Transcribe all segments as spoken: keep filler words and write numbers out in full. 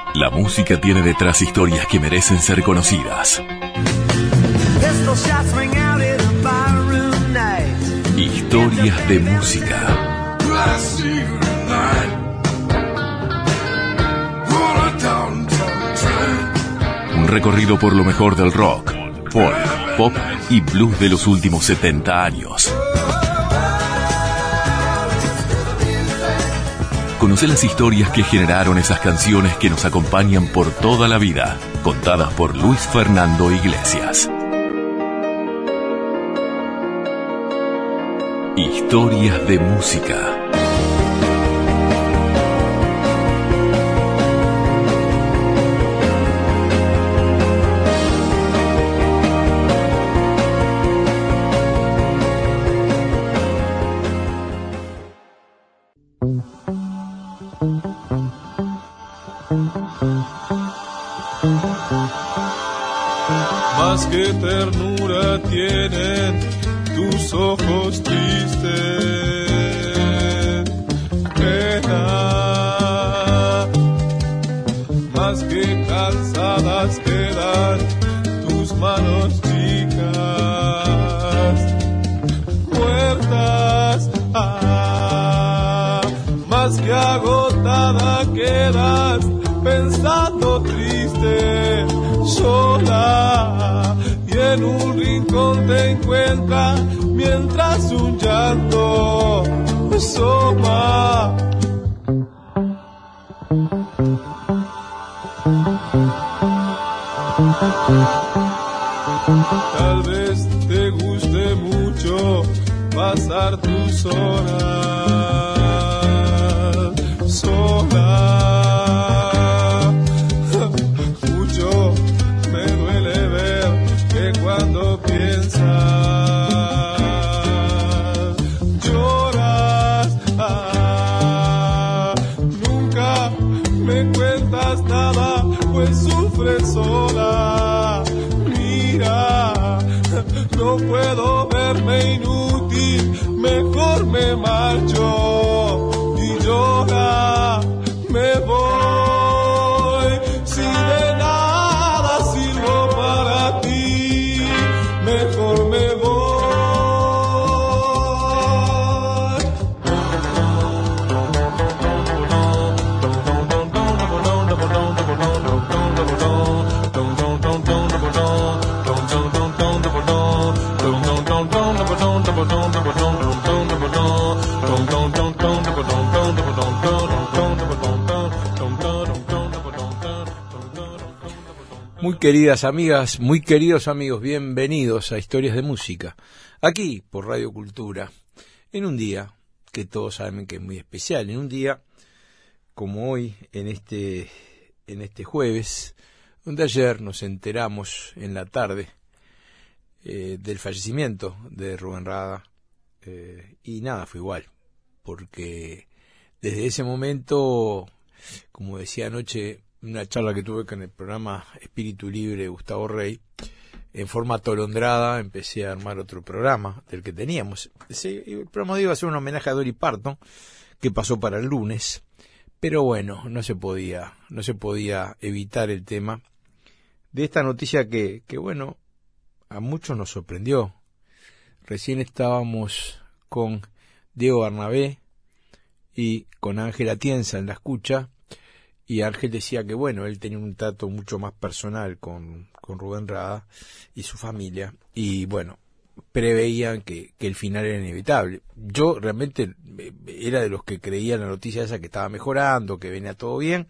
La música tiene detrás historias que merecen ser conocidas. Historias de música. Un recorrido por lo mejor del rock, folk, pop y blues de los últimos setenta años. Conoce las historias que generaron esas canciones que nos acompañan por toda la vida, contadas por Luis Fernando Iglesias. Historias de música. Más que ternura tienen tus ojos tristes, pena. Más que cansadas quedan tus manos chicas, muertas. Ah, más que agotada quedas pensando triste, sola, y en un rincón te encuentra mientras un llanto asoma. Tal vez te guste mucho pasar tus horas sola. Cuando piensas, lloras, ah, nunca me cuentas nada, pues sufres sola. Mira, no puedo verme inútil, mejor me marcho y llora, me voy, si de nada sirvo para ti, mejor me voy. Muy queridas amigas, muy queridos amigos, bienvenidos a Historias de Música, aquí por Radio Cultura, en un día que todos saben que es muy especial, en un día como hoy, en este, en este jueves, donde ayer nos enteramos en la tarde eh, del fallecimiento de Rubén Rada, eh, y nada, fue igual, porque desde ese momento, como decía anoche, una charla que tuve con el programa Espíritu Libre de Gustavo Rey, en forma atolondrada empecé a armar otro programa del que teníamos. Ese, el programa iba a ser un homenaje a Dolly Parton, que pasó para el lunes, pero bueno, no se podía, no se podía evitar el tema de esta noticia que, que bueno, a muchos nos sorprendió. Recién estábamos con Diego Barnabé y con Ángel Atienza en la escucha, y Ángel decía que, bueno, él tenía un trato mucho más personal con, con Rubén Rada y su familia, y bueno, preveían que, que el final era inevitable. Yo realmente era de los que creía la noticia esa, que estaba mejorando, que venía todo bien,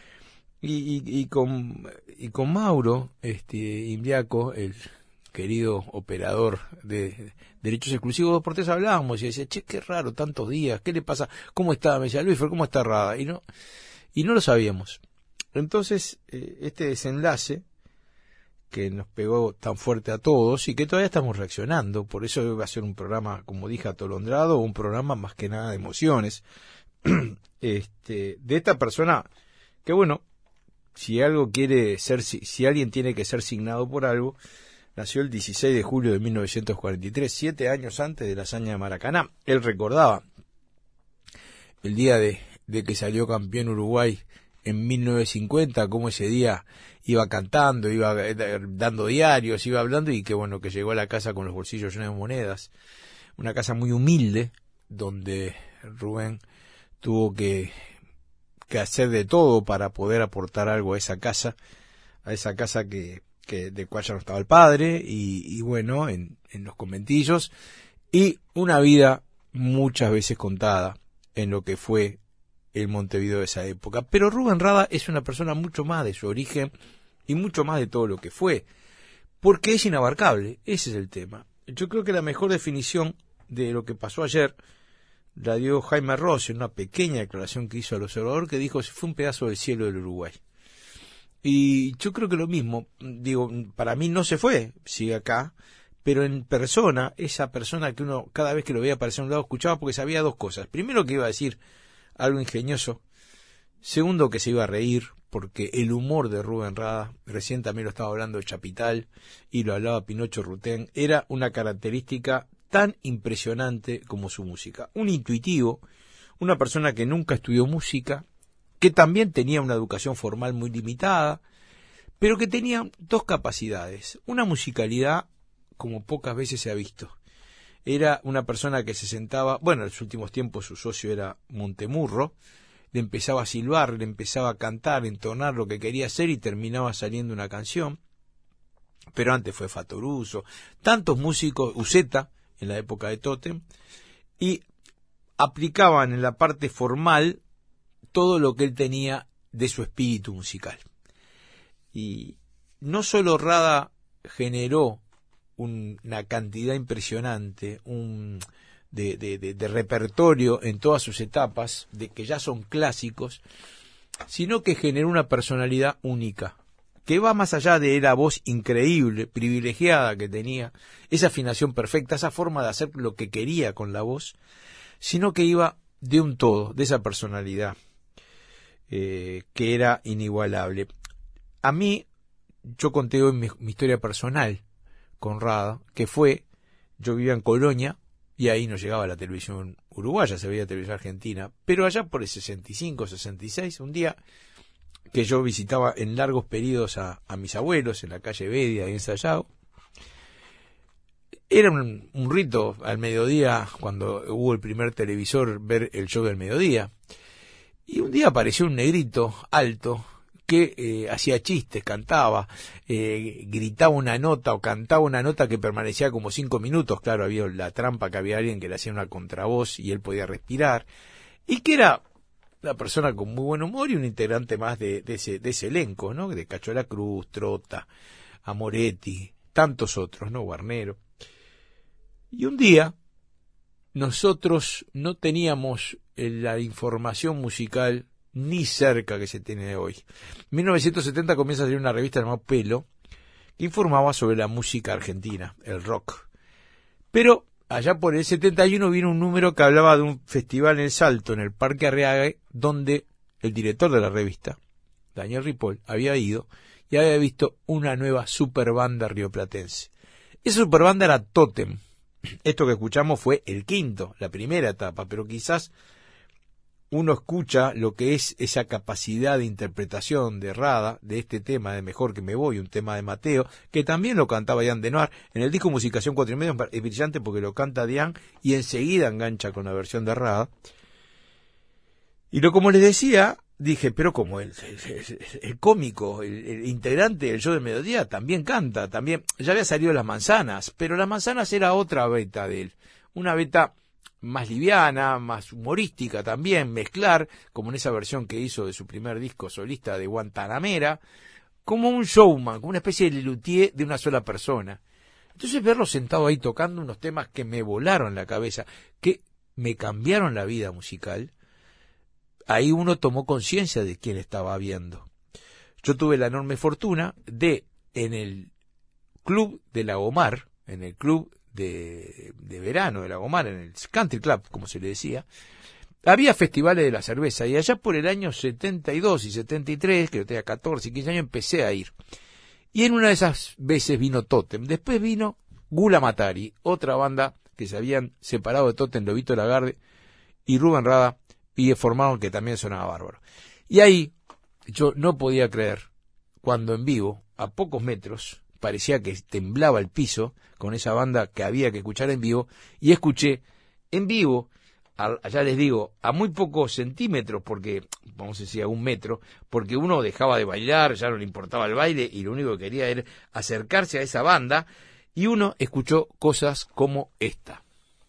y, y, y, con, y con Mauro este, Imbriaco, el querido operador de derechos exclusivos de Deportes, hablábamos y decía, che, qué raro, tantos días, ¿qué le pasa? ¿Cómo está? Me decía, Luis, ¿cómo está Rada? Y no... Y no lo sabíamos. Entonces, eh, este desenlace que nos pegó tan fuerte a todos y que todavía estamos reaccionando, por eso va a ser un programa, como dije, atolondrado, un programa más que nada de emociones, este, de esta persona que, bueno, si algo quiere ser, si, si alguien tiene que ser signado por algo, nació el dieciséis de julio de mil novecientos cuarenta y tres, siete años antes de la hazaña de Maracaná. Él recordaba el día de de que salió campeón Uruguay en mil novecientos cincuenta, cómo ese día iba cantando, iba dando diarios, iba hablando, y que bueno, que llegó a la casa con los bolsillos llenos de monedas. Una casa muy humilde, donde Rubén tuvo que, que hacer de todo para poder aportar algo a esa casa, a esa casa que, que de cual ya no estaba el padre, y, y bueno, en, en los conventillos, y una vida muchas veces contada en lo que fue el Montevideo de esa época. Pero Rubén Rada es una persona mucho más de su origen y mucho más de todo lo que fue, porque es inabarcable. Ese es el tema. Yo creo que la mejor definición de lo que pasó ayer la dio Jaime Ross en una pequeña declaración que hizo al Observador, que dijo: fue un pedazo del cielo del Uruguay. Y yo creo que lo mismo, digo, para mí no se fue, sigue acá, pero en persona, esa persona que uno cada vez que lo veía aparecer a un lado escuchaba, porque sabía dos cosas. Primero, que iba a decir algo ingenioso. Segundo, que se iba a reír, porque el humor de Rubén Rada, recién también lo estaba hablando de Chapital y lo hablaba Pinocho Rutén, era una característica tan impresionante como su música. Un intuitivo, una persona que nunca estudió música, que también tenía una educación formal muy limitada, pero que tenía dos capacidades: una musicalidad como pocas veces se ha visto. Era una persona que se sentaba, bueno, en los últimos tiempos su socio era Montemurro, le empezaba a silbar, le empezaba a cantar, a entonar lo que quería hacer y terminaba saliendo una canción. Pero antes fue Fatoruso, tantos músicos, Uceta, en la época de Totem, y aplicaban en la parte formal todo lo que él tenía de su espíritu musical. Y no solo Rada generó un, una cantidad impresionante un, de, de, de, de repertorio en todas sus etapas, de que ya son clásicos, sino que generó una personalidad única, que va más allá de la voz increíble, privilegiada que tenía, esa afinación perfecta, esa forma de hacer lo que quería con la voz, sino que iba de un todo, de esa personalidad eh, que era inigualable. A mí, yo conté hoy mi, mi historia personal con Rada, que fue, yo vivía en Colonia, y ahí no llegaba la televisión uruguaya, se veía televisión argentina, pero allá por el sesenta y cinco, sesenta y seis, un día que yo visitaba en largos periodos a, a mis abuelos en la calle Bedia y en Sallao, era un, un rito al mediodía, cuando hubo el primer televisor, ver el show del mediodía, y un día apareció un negrito alto que eh, hacía chistes, cantaba, eh, gritaba una nota o cantaba una nota que permanecía como cinco minutos. Claro, había la trampa que había alguien que le hacía una contravoz y él podía respirar, y que era una persona con muy buen humor y un integrante más de, de, ese, de ese elenco, ¿no? De Cacho de la Cruz, Trota, Amoretti, tantos otros, ¿no? Guarnero. Y un día nosotros no teníamos la información musical ni cerca que se tiene hoy. En mil novecientos setenta comienza a salir una revista llamada Pelo, que informaba sobre la música argentina, el rock. Pero allá por el setenta y uno vino un número que hablaba de un festival en El Salto, en el Parque Arriaga, donde el director de la revista, Daniel Ripoll, había ido y había visto una nueva superbanda rioplatense. Esa superbanda era Totem. Esto que escuchamos fue el quinto, la primera etapa, pero quizás uno escucha lo que es esa capacidad de interpretación de Rada, de este tema de Mejor que me voy, un tema de Mateo, que también lo cantaba Diane de Noir. En el disco Musicación cuatro y medio es brillante porque lo canta Diane y enseguida engancha con la versión de Rada. Y lo como les decía, dije, pero como el, el, el cómico, el, el integrante del show del mediodía también canta, también, ya había salido Las Manzanas, pero Las Manzanas era otra beta de él, una beta más liviana, más humorística también, mezclar, como en esa versión que hizo de su primer disco solista de Guantanamera, como un showman, como una especie de luthier de una sola persona. Entonces verlo sentado ahí tocando unos temas que me volaron la cabeza, que me cambiaron la vida musical, ahí uno tomó conciencia de quién estaba viendo. Yo tuve la enorme fortuna de, en el club de Lagomar, en el club de, de verano de Lagomar, en el Country Club, como se le decía, había festivales de la cerveza, y allá por el año setenta y dos y setenta y tres, que yo tenía catorce y quince años, empecé a ir. Y en una de esas veces vino Totem, después vino Gula Matari, otra banda que se habían separado de Totem, Lobito Lagarde y Rubén Rada, y formaron, que también sonaba bárbaro. Y ahí yo no podía creer cuando en vivo, a pocos metros, parecía que temblaba el piso con esa banda que había que escuchar en vivo, y escuché en vivo, a, ya les digo, a muy pocos centímetros, porque, vamos a decir, a un metro, porque uno dejaba de bailar, ya no le importaba el baile, y lo único que quería era acercarse a esa banda, y uno escuchó cosas como esta.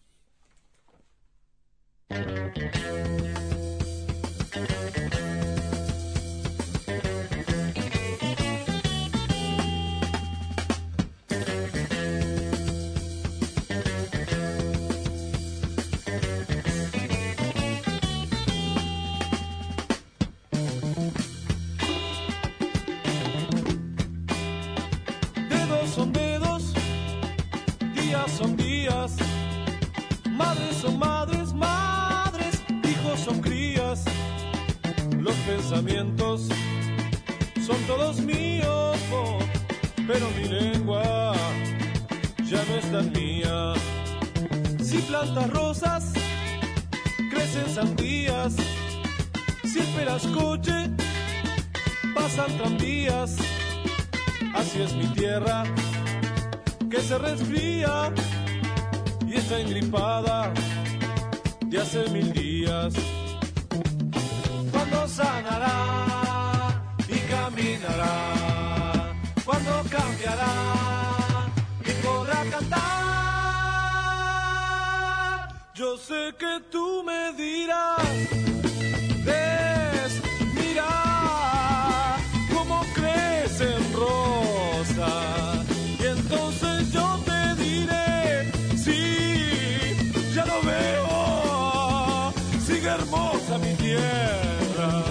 Son dedos, días son días, madres son madres, madres, hijos son crías. Los pensamientos son todos míos, oh, pero mi lengua ya no es tan mía. Si plantas rosas, crecen sandías. Si esperas coche, pasan tranvías. Así es mi tierra, que se resfría y está engripada de hace mil días. Cuando sanará y caminará, cuando cambiará y podrá cantar. Yo sé que tú me dirás, ves, mira cómo crecen rosas, y entonces yo te diré, sí, ya lo veo, sigue hermosa mi tierra.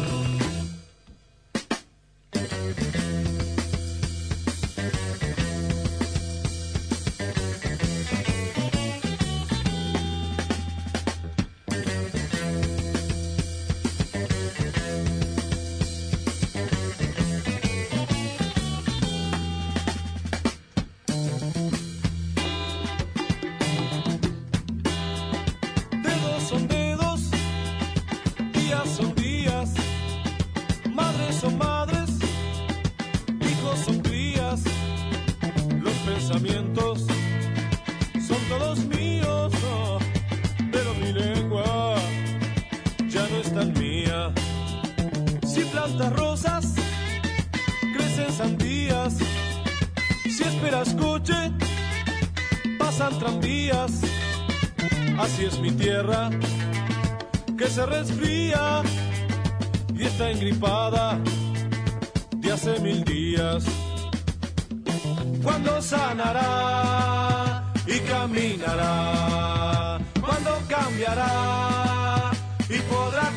Son todos míos, oh, pero mi lengua ya no es tan mía. Si plantas rosas, crecen sandías. Si esperas coche, pasan tranvías. Así es mi tierra, que se resfría y está engripada de hace mil días. Cuando sanará y caminará, cuando cambiará y podrá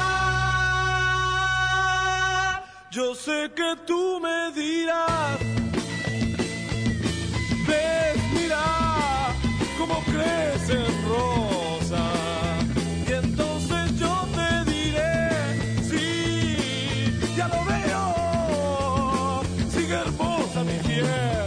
cantar. Yo sé que tú me dirás, ves, mira cómo crecen rosas, y entonces yo te diré, sí, ya lo veo, sigue hermosa mi tierra.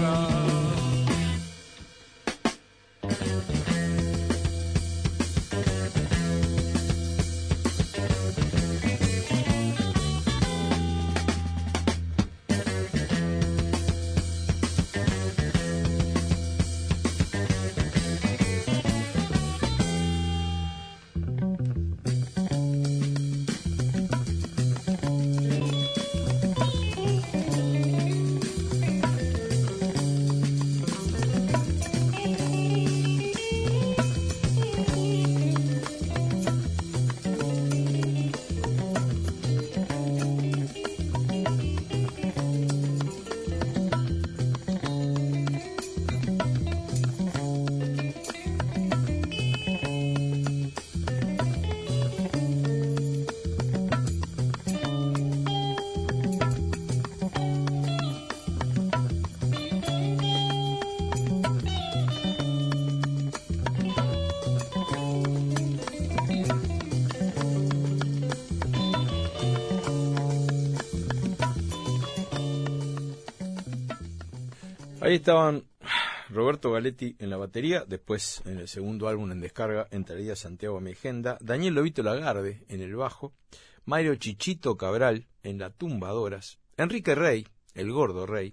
Ahí estaban Roberto Galetti en la batería, después en el segundo álbum en descarga entraría Santiago Amegenda, Daniel Lobito Lagarde en el bajo, Mario Chichito Cabral en la Tumbadoras, Enrique Rey, el gordo Rey,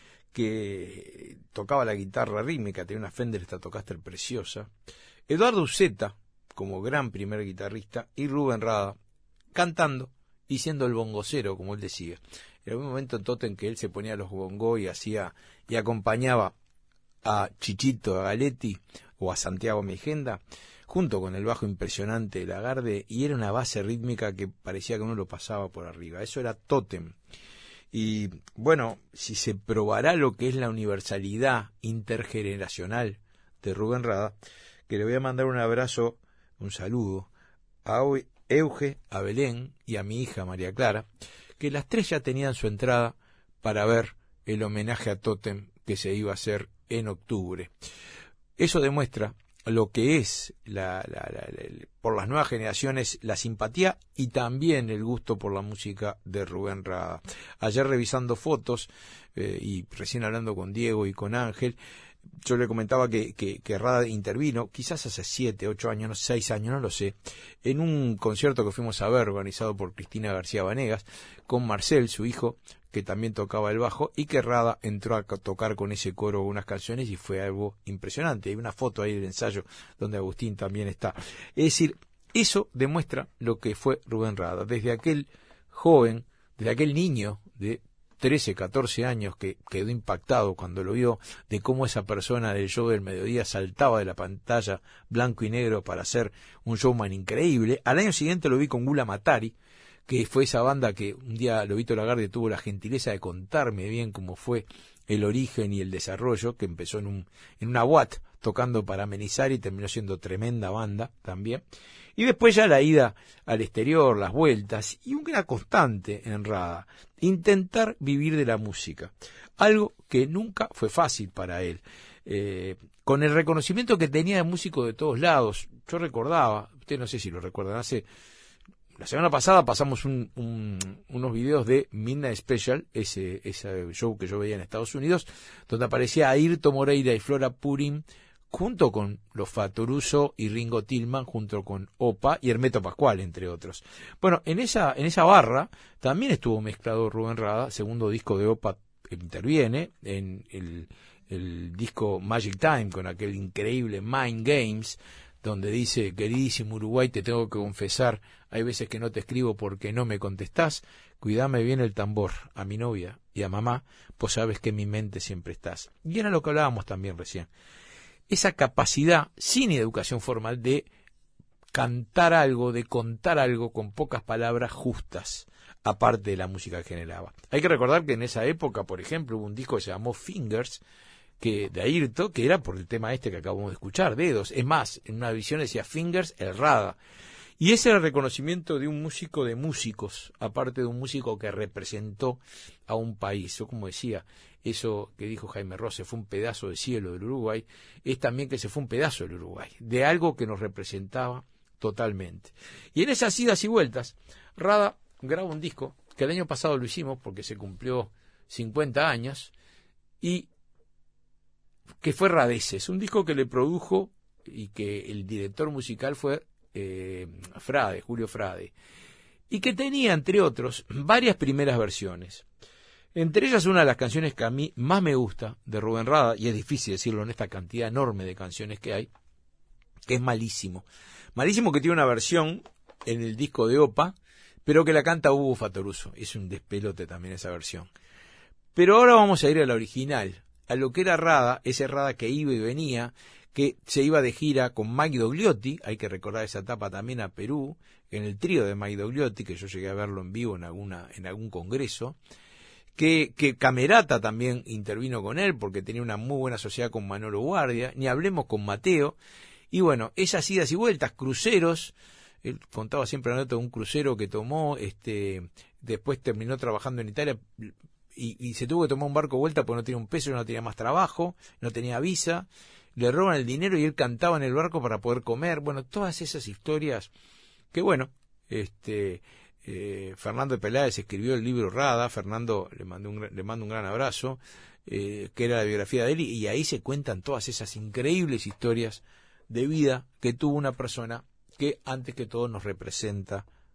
que tocaba la guitarra rítmica, tenía una Fender Stratocaster preciosa, Eduardo Uceta como gran primer guitarrista y Rubén Rada cantando y siendo el bongocero, como él decía. En algún momento en Totem que él se ponía los bongos y hacía y acompañaba a Chichito, a Galetti o a Santiago Mijenda, junto con el bajo impresionante de Lagarde, y era una base rítmica que parecía que uno lo pasaba por arriba. Eso era Totem. Y bueno, si se probará lo que es la universalidad intergeneracional de Rubén Rada, que le voy a mandar un abrazo, un saludo a Euge, a Belén y a mi hija María Clara, que las tres ya tenían su entrada para ver el homenaje a Totem que se iba a hacer en octubre. Eso demuestra lo que es la, la, la, la, por las nuevas generaciones la simpatía y también el gusto por la música de Rubén Rada. Ayer revisando fotos eh, y recién hablando con Diego y con Ángel, yo le comentaba que, que, que Rada intervino, quizás hace siete, ocho años, seis años, no lo sé, en un concierto que fuimos a ver, organizado por Cristina García Vanegas, con Marcel, su hijo, que también tocaba el bajo, y que Rada entró a tocar con ese coro unas canciones y fue algo impresionante. Hay una foto ahí del ensayo donde Agustín también está. Es decir, eso demuestra lo que fue Rubén Rada. Desde aquel joven, desde aquel niño de trece, catorce años que quedó impactado cuando lo vio, de cómo esa persona del show del mediodía saltaba de la pantalla blanco y negro para hacer un showman increíble. Al año siguiente lo vi con Gula Matari, que fue esa banda que un día Lobito Lagarde tuvo la gentileza de contarme bien cómo fue el origen y el desarrollo, que empezó en un en una Watt tocando para amenizar y terminó siendo tremenda banda también. Y después ya la ida al exterior, las vueltas, y una constante en Rada, intentar vivir de la música, algo que nunca fue fácil para él, eh, con el reconocimiento que tenía de músico de todos lados. Yo recordaba, usted no sé si lo recuerdan, hace la semana pasada pasamos un, un, unos videos de Midnight Special, ese, ese show que yo veía en Estados Unidos, donde aparecía Airto Moreira y Flora Purim, junto con los Fatoruso y Ringo Tillman, junto con Opa y Hermeto Pascual, entre otros. Bueno, en esa, en esa barra también estuvo mezclado Rubén Rada, segundo disco de Opa interviene, en el, el disco Magic Time, con aquel increíble Mind Games, donde dice: queridísimo Uruguay, te tengo que confesar, hay veces que no te escribo porque no me contestás, cuidame bien el tambor, a mi novia y a mamá, pues sabes que en mi mente siempre estás. Y era lo que hablábamos también recién, esa capacidad, sin educación formal, de cantar algo, de contar algo con pocas palabras justas, aparte de la música que generaba. Hay que recordar que en esa época, por ejemplo, hubo un disco que se llamó Fingers, que de Airto, que era por el tema este que acabamos de escuchar, Dedos. Es más, en una visión decía Fingers, el Rada. Y ese era el reconocimiento de un músico de músicos, aparte de un músico que representó a un país. Yo, como decía, eso que dijo Jaime Ross, fue un pedazo de cielo del Uruguay, es también que se fue un pedazo del Uruguay, de algo que nos representaba totalmente. Y en esas idas y vueltas, Rada graba un disco, que el año pasado lo hicimos porque se cumplió cincuenta años, y que fue Radeces, un disco que le produjo y que el director musical fue eh, Frade, Julio Frade, y que tenía, entre otros, varias primeras versiones. Entre ellas una de las canciones que a mí más me gusta de Rubén Rada, y es difícil decirlo en esta cantidad enorme de canciones que hay, que es Malísimo. Malísimo, que tiene una versión en el disco de Opa, pero que la canta Hugo Fatoruso. Es un despelote también esa versión. Pero ahora vamos a ir a la original, a lo que era Rada, ese Rada que iba y venía, que se iba de gira con Mike Dogliotti. Hay que recordar esa etapa también a Perú, en el trío de Mike Dogliotti, que yo llegué a verlo en vivo en alguna en algún congreso, que, que Camerata también intervino con él, porque tenía una muy buena sociedad con Manolo Guardia, ni hablemos con Mateo, y bueno, esas idas y vueltas, cruceros. Él contaba siempre la nota de un crucero que tomó, este después terminó trabajando en Italia, Y, y se tuvo que tomar un barco de vuelta porque no tenía un peso, no tenía más trabajo, no tenía visa, le roban el dinero y él cantaba en el barco para poder comer. Bueno, todas esas historias que, bueno, este eh, Fernando de Peláez escribió el libro Rada. Fernando le mandó un, le mando un gran abrazo, eh, que era la biografía de él, y, y ahí se cuentan todas esas increíbles historias de vida que tuvo una persona que antes que todo nos representa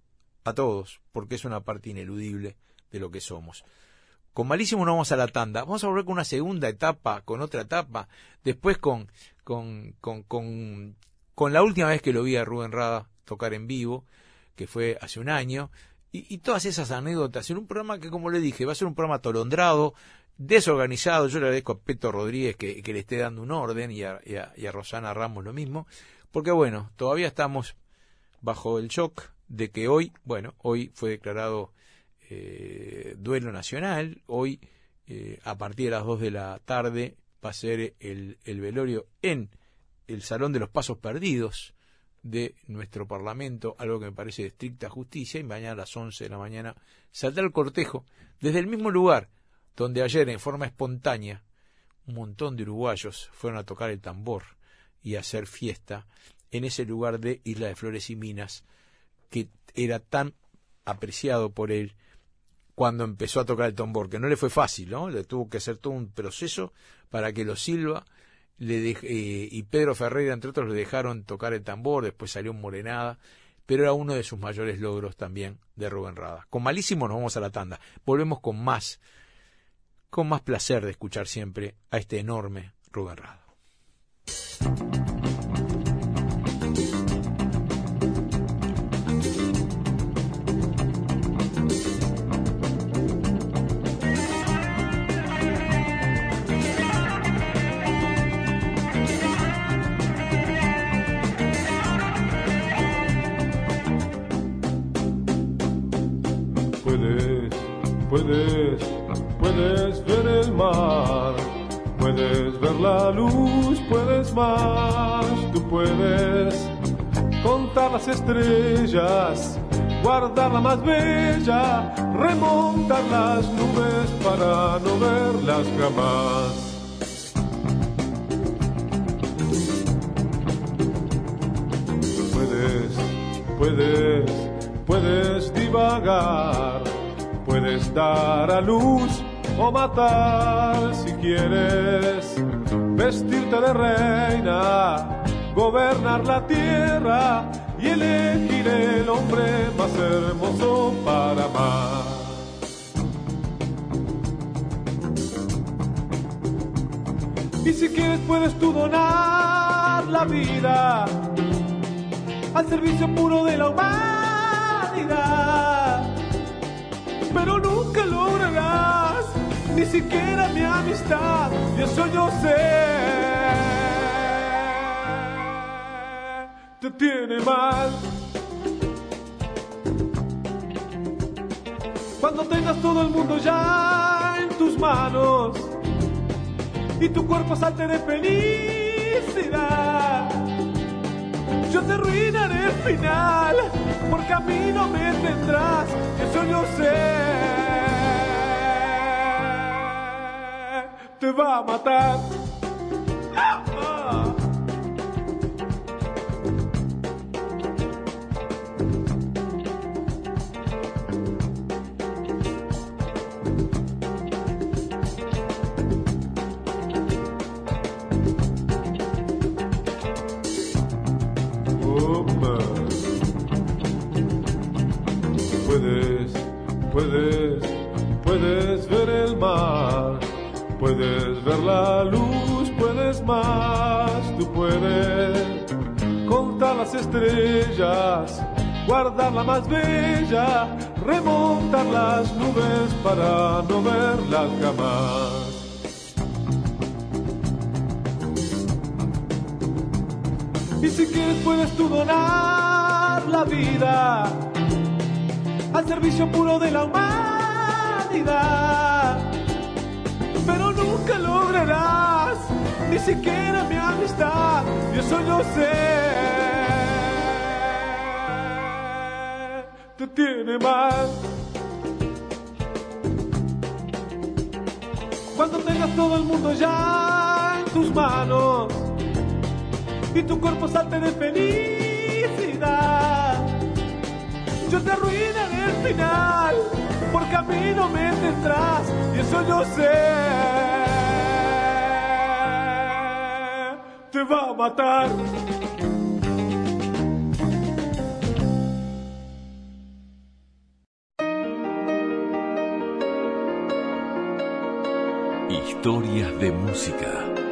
a todos, porque es una parte ineludible de lo que somos. Con Malísimo nos vamos a la tanda. Vamos a volver con una segunda etapa, con otra etapa, después con con con con, con la última vez que lo vi a Rubén Rada tocar en vivo, que fue hace un año, y, y todas esas anécdotas en un programa que, como le dije, va a ser un programa atolondrado, desorganizado. Yo le agradezco a Peto Rodríguez que, que le esté dando un orden, y a, y, a, y a Rosana Ramos lo mismo, porque bueno, todavía estamos bajo el shock de que hoy, bueno, hoy fue declarado Eh, duelo nacional. Hoy eh, a partir de las dos de la tarde va a ser el, el velorio en el Salón de los Pasos Perdidos de nuestro Parlamento, algo que me parece de estricta justicia, y mañana a las once de la mañana saldrá el cortejo desde el mismo lugar donde ayer, en forma espontánea, un montón de uruguayos fueron a tocar el tambor y a hacer fiesta en ese lugar de Isla de Flores y Minas, que era tan apreciado por él cuando empezó a tocar el tambor, que no le fue fácil, ¿no? Le tuvo que hacer todo un proceso para que los Silva le de, eh, y Pedro Ferreira, entre otros, le dejaron tocar el tambor. Después salió en Morenada, pero era uno de sus mayores logros también de Rubén Rada. Con Malísimo nos vamos a la tanda. Volvemos con más, con más placer de escuchar siempre a este enorme Rubén Rada. Puedes, puedes ver el mar, puedes ver la luz, puedes más, tú puedes contar las estrellas, guardar la más bella, remontar las nubes para no verlas jamás. Puedes, puedes, puedes divagar, puedes dar a luz o matar si quieres, vestirte de reina, gobernar la tierra y elegir el hombre más hermoso para amar. Y si quieres puedes tú donar la vida al servicio puro de la humanidad, pero nunca lograrás ni siquiera mi amistad, y eso yo sé. Te tiene mal cuando tengas todo el mundo ya en tus manos y tu cuerpo salte de felicidad. Yo te arruinaré el final, porque a mí no me tendrás, eso yo sé. Te va a matar. ¡Ah! ¡Ah! Puedes, puedes, puedes ver el mar, puedes ver la luz, puedes más, tú puedes contar las estrellas, guardar la más bella, remontar las nubes para no verlas jamás. Y si quieres puedes tú donar la vida al servicio puro de la humanidad, pero nunca lograrás ni siquiera mi amistad, y eso yo sé. Te tiene mal cuando tengas todo el mundo ya en tus manos y tu cuerpo salte de felicidad. Yo te arruinaré el final, porque a mí no me tendrás, y eso yo sé. Te va a matar. Puedes, puedes, puedes ver el mar, puedes ver la luz, puedes más, tú puedes contar las estrellas, guardar la más bella, remontar las nubes para no verlas jamás. Y si quieres puedes tú donar la vida al servicio puro de la humanidad, pero nunca lograrás ni siquiera mi amistad, y eso yo sé. Te tiene mal cuando tengas todo el mundo ya en tus manos y tu cuerpo salte de felicidad. Yo te arruinaré el final, porque a mí no me tendrás, y eso yo sé. Te va a matar. Historias de música.